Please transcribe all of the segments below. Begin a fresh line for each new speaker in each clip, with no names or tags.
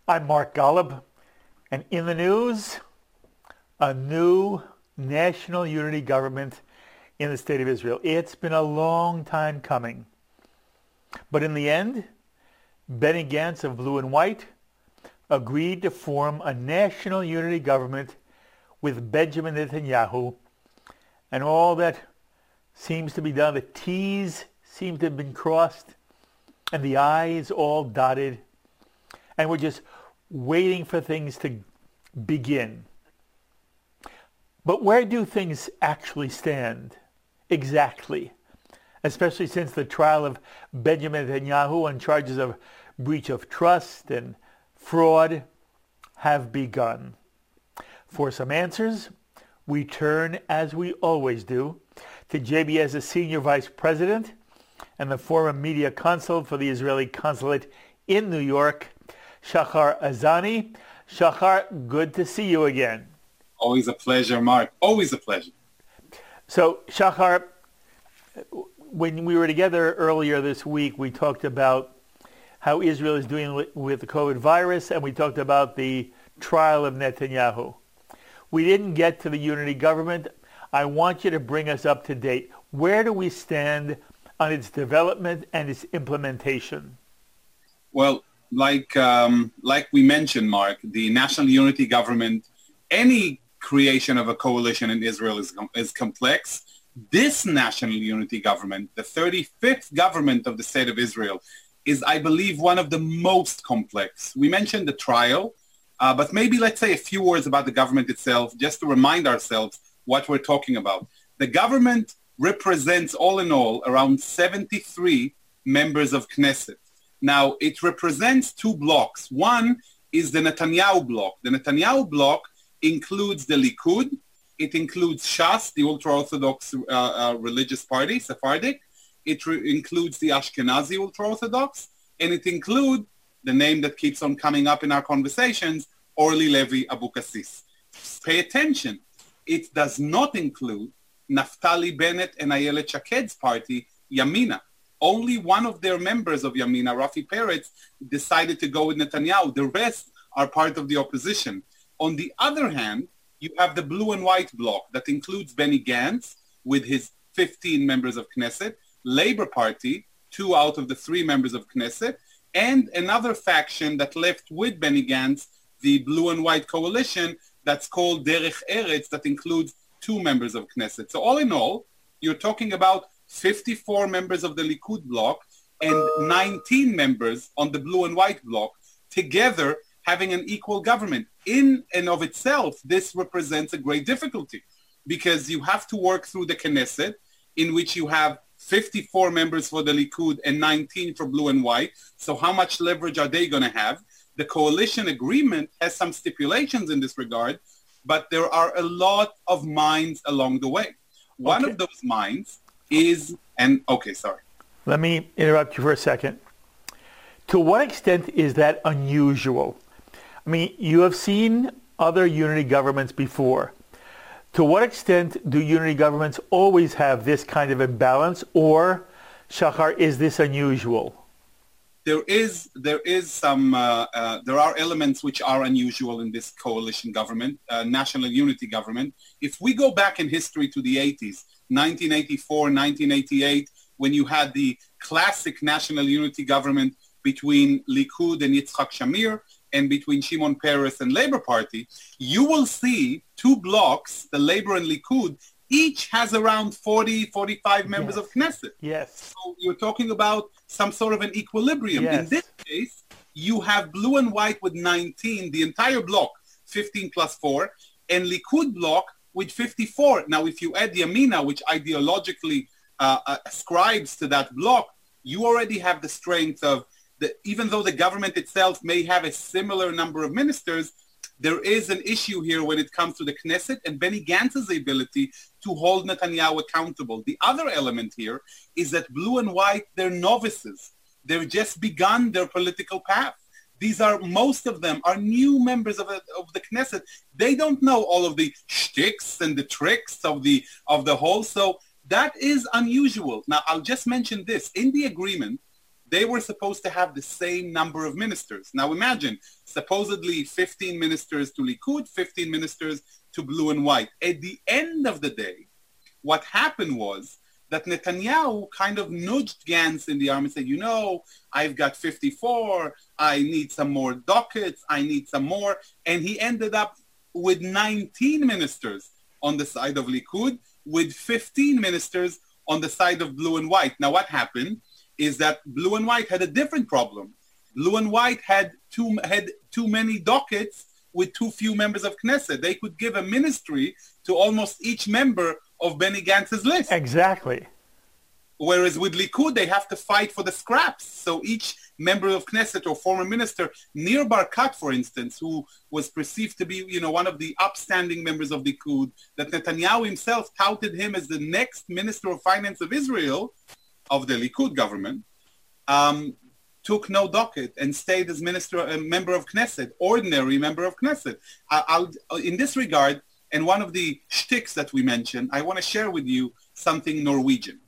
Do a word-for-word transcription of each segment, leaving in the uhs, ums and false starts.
I'm Mark Golub, and in the news, a new national unity government in the state of Israel. It's been a long time coming. But in the end, Benny Gantz of Blue and White agreed to form a national unity government with Benjamin Netanyahu, and all that seems to be done, the T's seem to have been crossed, and the I's all dotted, and we're just waiting for things to begin. But where do things actually stand exactly? Especially since the trial of Benjamin Netanyahu on charges of breach of trust and fraud have begun. For some answers, we turn, as we always do, to J B S's Senior Vice President and the former media consul for the Israeli consulate in New York, Shachar Azani. Shachar, good to see you again.
Always a pleasure, Mark. Always a pleasure.
So, Shachar, when we were together earlier this week, we talked about how Israel is doing with the COVID virus, and we talked about the trial of Netanyahu. We didn't get to the unity government. I want you to bring us up to date. Where do we stand on its development and its implementation?
Well, like um, like we mentioned, Mark, the national unity government, any creation of a coalition in Israel is, is complex. This national unity government, the thirty-fifth government of the state of Israel, is, I believe, one of the most complex. We mentioned the trial, uh, but maybe let's say a few words about the government itself, just to remind ourselves what we're talking about. The government represents, all in all, around seventy-three members of Knesset. Now, it represents two blocks. One is the Netanyahu bloc. The Netanyahu bloc includes the Likud. It includes Shas, the ultra-Orthodox uh, uh, religious party, Sephardic. It re- includes the Ashkenazi ultra-Orthodox. And it includes the name that keeps on coming up in our conversations, Orly Levy Abukasis. Pay attention. It does not include Naftali Bennett and Ayelet Shaked's party, Yamina. Only one of their members of Yamina, Rafi Peretz, decided to go with Netanyahu. The rest are part of the opposition. On the other hand, you have the Blue and White bloc that includes Benny Gantz with his fifteen members of Knesset, Labor Party, two out of the three members of Knesset, and another faction that left with Benny Gantz, the Blue and White coalition that's called Derech Eretz, that includes two members of Knesset. So all in all, you're talking about fifty-four members of the Likud bloc and nineteen members on the Blue and White bloc, together having an equal government. In and of itself, this represents a great difficulty because you have to work through the Knesset, in which you have fifty-four members for the Likud and nineteen for Blue and White. So how much leverage are they going to have? The coalition agreement has some stipulations in this regard, but there are a lot of mines along the way. One
Okay.
of those mines is, and okay, sorry.
Let me interrupt you for a second. To what extent is that unusual? I mean, you have seen other unity governments before. To what extent do unity governments always have this kind of imbalance, or, Shachar, is this unusual?
There is, there is some, uh, uh, there are elements which are unusual in this coalition government, uh, national unity government. If we go back in history to the eighties, nineteen eighty-four, nineteen eighty-eight, when you had the classic national unity government between Likud and Yitzhak Shamir, and between Shimon Peres and Labor Party, you will see two blocks, the Labor and Likud, each has around forty, forty-five members
Yes.
of Knesset.
Yes.
So you're talking about some sort of an equilibrium.
Yes.
In this case, you have Blue and White with nineteen, the entire block, fifteen plus four, and Likud block with fifty-four. Now, if you add Yamina, which ideologically uh, uh, ascribes to that block, you already have the strength of, the, even though the government itself may have a similar number of ministers, there is an issue here when it comes to the Knesset and Benny Gantz's ability to hold Netanyahu accountable. The other element here is that Blue and White, they're novices. They've just begun their political path. These are, most of them are new members of, a, of the Knesset. They don't know all of the shticks and the tricks of the, of the whole. So that is unusual. Now, I'll just mention this. In the agreement, they were supposed to have the same number of ministers. Now imagine, supposedly fifteen ministers to Likud, fifteen ministers to Blue and White. At the end of the day, what happened was that Netanyahu kind of nudged Gantz in the arm and said, you know, I've got fifty-four, I need some more dockets, I need some more. And he ended up with nineteen ministers on the side of Likud, with fifteen ministers on the side of Blue and White. Now what happened is that Blue and White had a different problem. Blue and White had too, had too many dockets with too few members of Knesset. They could give a ministry to almost each member of Benny Gantz's list.
Exactly.
Whereas with Likud, they have to fight for the scraps. So each member of Knesset or former minister, Nir Barkat, for instance, who was perceived to be, you know, one of the upstanding members of Likud, that Netanyahu himself touted him as the next minister of finance of Israel, of the Likud government, um, took no docket and stayed as minister, a member of Knesset, ordinary member of Knesset. I, I'll, in this regard, and one of the shticks that we mentioned, I want to share with you something Norwegian.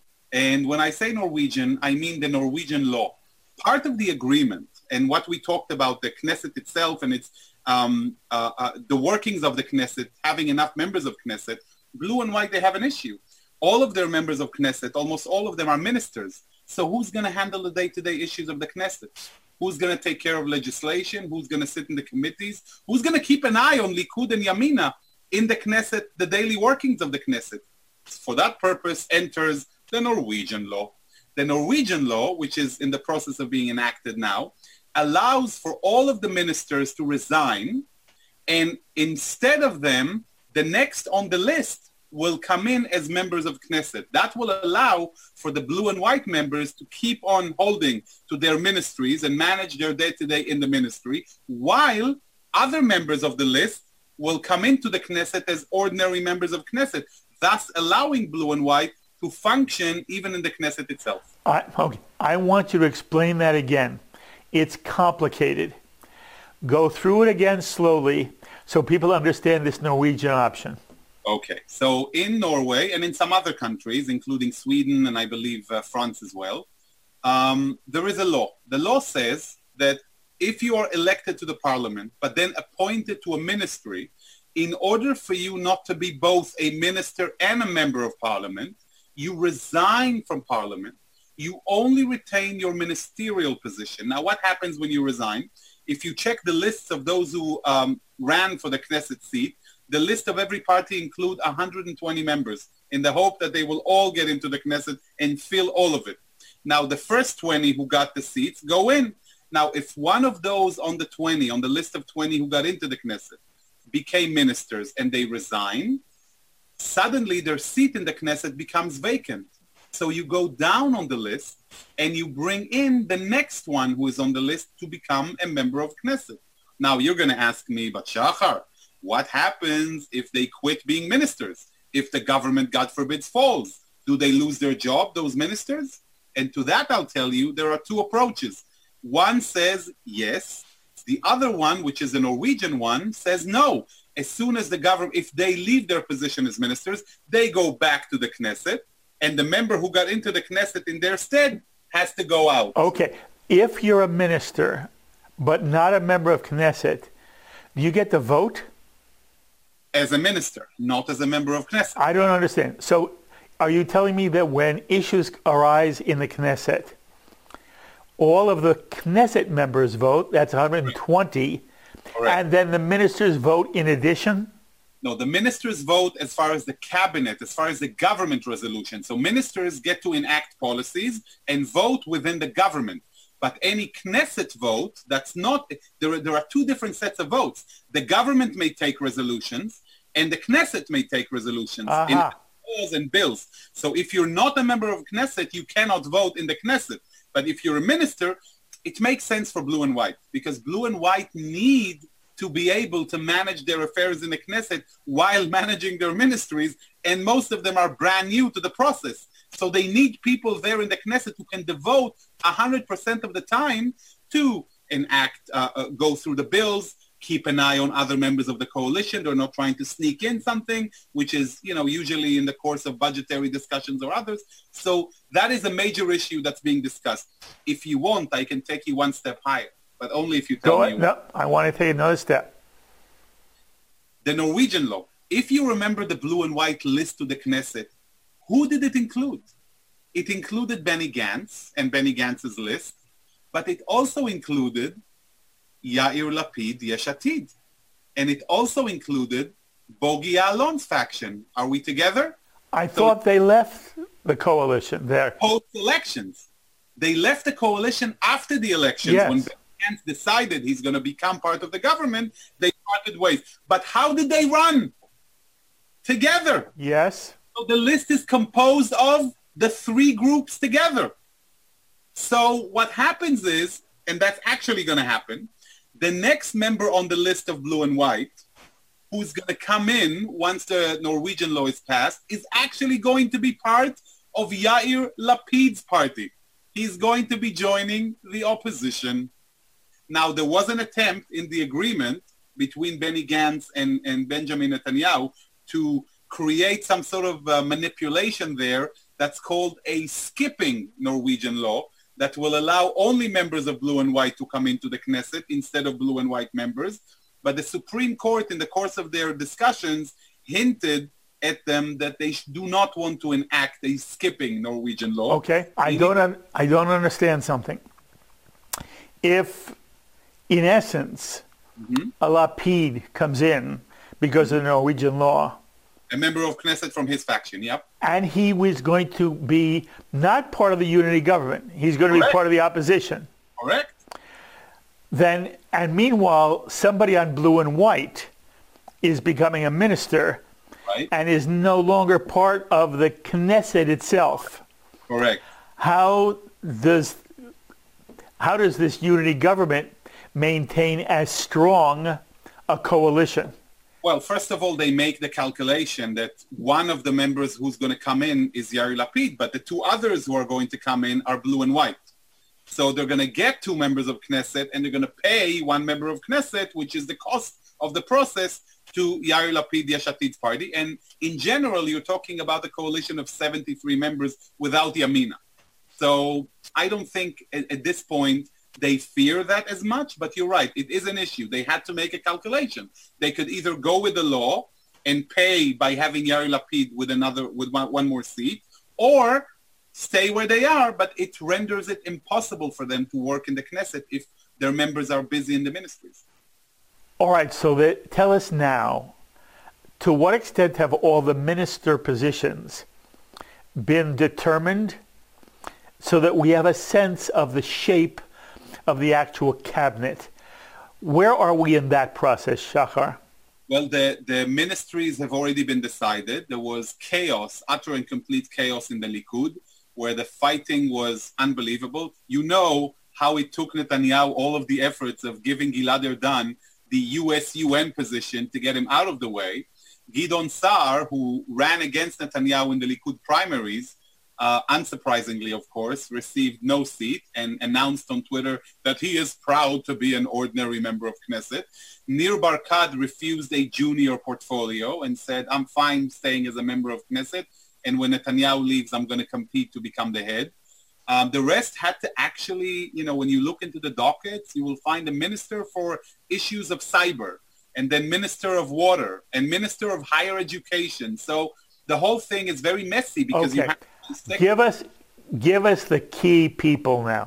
And when I say Norwegian, I mean the Norwegian law. Part of the agreement and what we talked about, the Knesset itself and its um, uh, uh, the workings of the Knesset, having enough members of Knesset, Blue and White, they have an issue. All of their members of Knesset, almost all of them are ministers. So who's going to handle the day-to-day issues of the Knesset? Who's going to take care of legislation? Who's going to sit in the committees? Who's going to keep an eye on Likud and Yamina in the Knesset, the daily workings of the Knesset? For that purpose enters the Norwegian law. The Norwegian law, which is in the process of being enacted now, allows for all of the ministers to resign, and instead of them, the next on the list will come in as members of Knesset. That will allow for the Blue and White members to keep on holding to their ministries and manage their day-to-day in the ministry, while other members of the list will come into the Knesset as ordinary members of Knesset, thus allowing Blue and White to function even in the Knesset itself.
I, okay. I want you to explain that again. It's complicated. Go through it again slowly so people understand this Norwegian option.
Okay. So in Norway and in some other countries, including Sweden and I believe uh, France as well, um, there is a law. The law says that if you are elected to the parliament, but then appointed to a ministry, in order for you not to be both a minister and a member of parliament, you resign from parliament. You only retain your ministerial position. Now, what happens when you resign? If you check the lists of those who um, ran for the Knesset seat, the list of every party include one hundred twenty members in the hope that they will all get into the Knesset and fill all of it. Now, the first twenty who got the seats go in. Now, if one of those on the twenty, on the list of twenty who got into the Knesset, became ministers and they resign, suddenly their seat in the Knesset becomes vacant. So you go down on the list and you bring in the next one who is on the list to become a member of Knesset. Now you're going to ask me, but Shachar, what happens if they quit being ministers? If the government, God forbids, falls? Do they lose their job, those ministers? And to that I'll tell you, there are two approaches. One says yes. The other one, which is a Norwegian one, says no. As soon as the government, if they leave their position as ministers, they go back to the Knesset, and the member who got into the Knesset in their stead has to go out.
Okay. If you're a minister, but not a member of Knesset, do you get to vote?
As a minister, not as a member of Knesset.
I don't understand. So are you telling me that when issues arise in the Knesset, all of the Knesset members vote, that's one hundred twenty,
Correct.
And then the ministers vote in addition?
No, the ministers vote as far as the cabinet, as far as the government resolution. So ministers get to enact policies and vote within the government. But any Knesset vote, that's not, there are, there are two different sets of votes. The government may take resolutions and the Knesset may take resolutions
Uh-huh.
in laws and bills. So if you're not a member of Knesset, you cannot vote in the Knesset. But if you're a minister, it makes sense for Blue and White because Blue and White need to be able to manage their affairs in the Knesset while managing their ministries, and most of them are brand new to the process. So they need people there in the Knesset who can devote one hundred percent of the time to enact, uh, uh, go through the bills, keep an eye on other members of the coalition. They're not trying to sneak in something, which is, you know, usually in the course of budgetary discussions or others. So that is a major issue that's being discussed. If you want, I can take you one step higher, but only if you tell
Go
me.
ahead. No, I want to take another step.
The Norwegian law. If you remember the blue and white list to the Knesset, who did it include? It included Benny Gantz and Benny Gantz's list, but it also included Yair Lapid, Yesh Atid. And it also included Bogi Ya'alon's faction. Are we together?
I
So-
thought they left the coalition there.
Post-elections. They left the coalition after the elections.
Yes.
When Benny Gantz decided he's going to become part of the government, they parted ways. But how did they run? Together.
Yes.
So the list is composed of the three groups together. So what happens is, and that's actually going to happen, the next member on the list of blue and white, who's going to come in once the Norwegian law is passed, is actually going to be part of Yair Lapid's party. He's going to be joining the opposition. Now, there was an attempt in the agreement between Benny Gantz and, and Benjamin Netanyahu to create some sort of uh, manipulation there that's called a skipping Norwegian law that will allow only members of blue and white to come into the Knesset instead of blue and white members. But the Supreme Court, in the course of their discussions, hinted at them that they do not want to enact a skipping Norwegian law.
Okay. I don't. Un- I don't understand something. If, in essence,
Mhm.
a Lapid comes in because of the Norwegian law,
A member of Knesset from his faction, yep.
and he was going to be not part of the unity government, he's going to be
Correct.
part of the opposition.
Correct?
Then, and meanwhile, somebody on blue and white is becoming a minister
Right?
and is no longer part of the Knesset itself.
Correct.
How does how does this unity government maintain as strong a coalition?
Well, first of all, they make the calculation that one of the members who's going to come in is Yair Lapid, but the two others who are going to come in are blue and white. So they're going to get two members of Knesset, and they're going to pay one member of Knesset, which is the cost of the process, to Yair Lapid, Yesh Atid's party. And in general, you're talking about a coalition of seventy-three members without Yamina. So I don't think at, at this point they fear that as much, but you're right. It is an issue. They had to make a calculation. They could either go with the law and pay by having Yair Lapid with another, with one, one more seat, or stay where they are, but it renders it impossible for them to work in the Knesset if their members are busy in the ministries.
All right, so that, tell us now, to what extent have all the minister positions been determined so that we have a sense of the shape of the actual cabinet? Where are we in that process, Shachar?
Well, the, the ministries have already been decided. There was chaos, utter and complete chaos in the Likud, where the fighting was unbelievable. You know how it took Netanyahu all of the efforts of giving Gilad Erdan the U S U N position to get him out of the way. Gidon Saar, who ran against Netanyahu in the Likud primaries, Uh, unsurprisingly, of course, received no seat and announced on Twitter that he is proud to be an ordinary member of Knesset. Nir Barkat refused a junior portfolio and said, I'm fine staying as a member of Knesset, and when Netanyahu leaves, I'm going to compete to become the head. Um, the rest had to actually, you know, when you look into the dockets, you will find a minister for issues of cyber, and then minister of water, and minister of higher education. So the whole thing is very messy because
Okay.
you have
Give us, give us the key people now.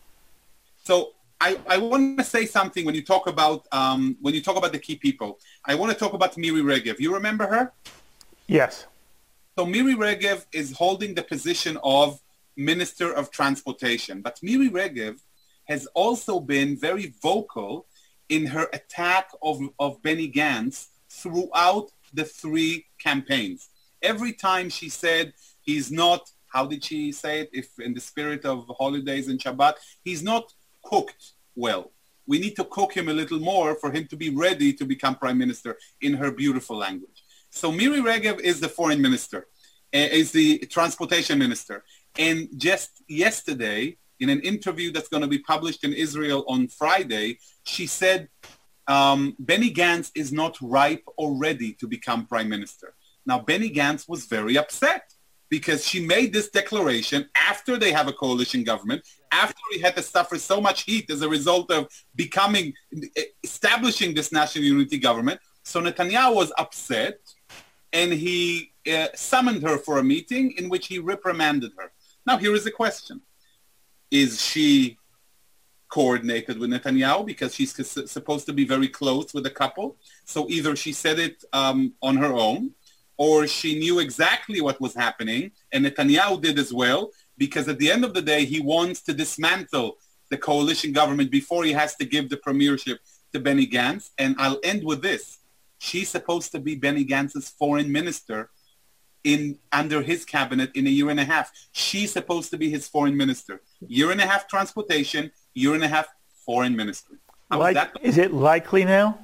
So I, I want to say something when you talk about um, when you talk about the key people. I want to talk about Miri Regev. You remember her?
Yes.
So Miri Regev is holding the position of Minister of Transportation. But Miri Regev has also been very vocal in her attack of, of Benny Gantz throughout the three campaigns. Every time she said he's not, how did she say it, if in the spirit of holidays and Shabbat, he's not cooked well. We need to cook him a little more for him to be ready to become prime minister, in her beautiful language. So Miri Regev is the foreign minister, uh, is the transportation minister. And just yesterday, in an interview that's going to be published in Israel on Friday, she said, um, Benny Gantz is not ripe or ready to become prime minister. Now, Benny Gantz was very upset because she made this declaration after they have a coalition government, after he had to suffer so much heat as a result of becoming, establishing this national unity government. So Netanyahu was upset, and he uh, summoned her for a meeting in which he reprimanded her. Now, here is the question. Is she coordinated with Netanyahu because she's supposed to be very close with the couple? So either she said it um, on her own, or she knew exactly what was happening, and Netanyahu did as well, because at the end of the day, he wants to dismantle the coalition government before he has to give the premiership to Benny Gantz. And I'll end with this. She's supposed to be Benny Gantz's foreign minister in under his cabinet in a year and a half. She's supposed to be his foreign minister. Year and a half transportation, year and a half foreign ministry.
Like, is it likely now?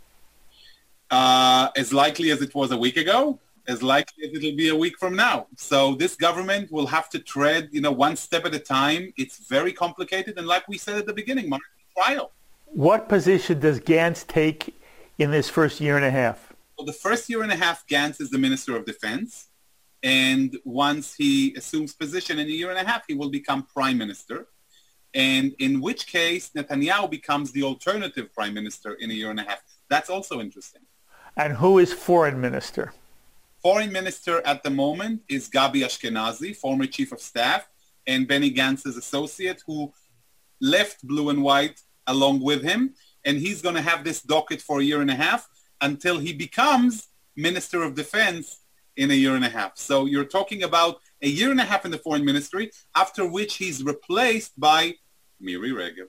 Uh, as likely as it was a week ago, as likely as it'll be a week from now. So this government will have to tread, you know, one step at a time. It's very complicated. And like we said at the beginning, Mark, trial.
What position does Gantz take in this first year and a half?
Well, the first year and a half, Gantz is the Minister of Defense. And once he assumes position in a year and a half, he will become prime minister. And in which case, Netanyahu becomes the alternative prime minister in a year and a half. That's also interesting.
And who is foreign minister?
Foreign minister at the moment is Gabi Ashkenazi, former chief of staff, and Benny Gantz's associate, who left Blue and White along with him. And he's going to have this docket for a year and a half until he becomes Minister of Defense in a year and a half. So you're talking about a year and a half in the foreign ministry, after which he's replaced by Miri Regev.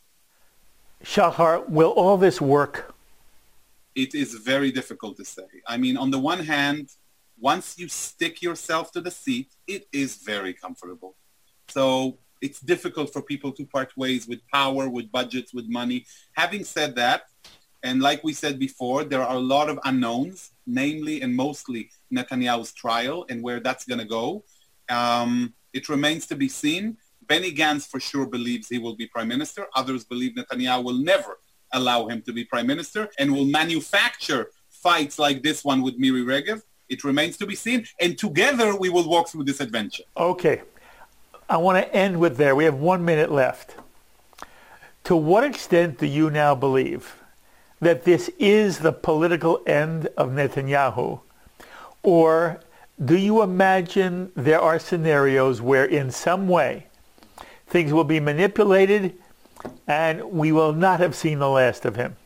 Shahar, will all this work?
It is very difficult to say. I mean, on the one hand, once you stick yourself to the seat, it is very comfortable. So it's difficult for people to part ways with power, with budgets, with money. Having said that, and like we said before, there are a lot of unknowns, namely and mostly Netanyahu's trial and where that's going to go. Um, it remains to be seen. Benny Gantz for sure believes he will be prime minister. Others believe Netanyahu will never allow him to be prime minister and will manufacture fights like this one with Miri Regev. It remains to be seen. And together we will walk through this adventure.
Okay. I want to end with there. We have one minute left. To what extent do you now believe that this is the political end of Netanyahu? Or do you imagine there are scenarios where in some way things will be manipulated and we will not have seen the last of him?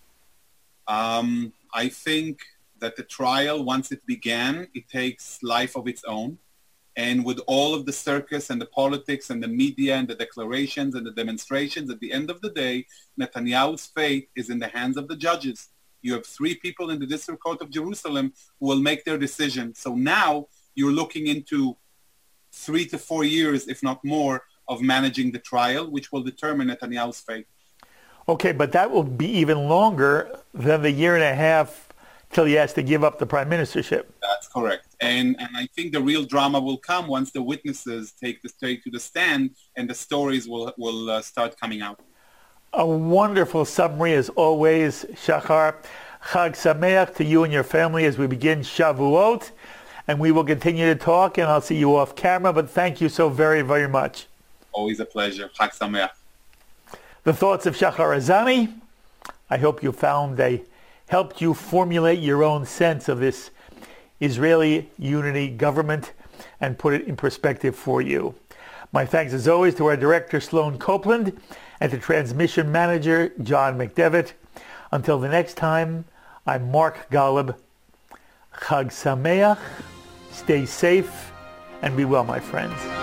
Um, I think that the trial, once it began, it takes life of its own. And with all of the circus and the politics and the media and the declarations and the demonstrations, at the end of the day, Netanyahu's fate is in the hands of the judges. You have three people in the District Court of Jerusalem who will make their decision. So now you're looking into three to four years, if not more, of managing the trial, which will determine Netanyahu's fate.
Okay, but that will be even longer than the year and a half till he has to give up the prime ministership.
That's correct. And and I think the real drama will come once the witnesses take the take to the stand and the stories will will uh, start coming out.
A wonderful summary as always, Shachar. Chag Sameach to you and your family as we begin Shavuot. And we will continue to talk, and I'll see you off camera, but thank you so very, very much.
Always a pleasure. Chag Sameach.
The thoughts of Shachar Azani. I hope you found they helped you formulate your own sense of this Israeli unity government and put it in perspective for you. My thanks as always to our director Sloan Copeland and to transmission manager John McDevitt. Until the next time, I'm Mark Golub. Chag Sameach, stay safe, and be well, my friends.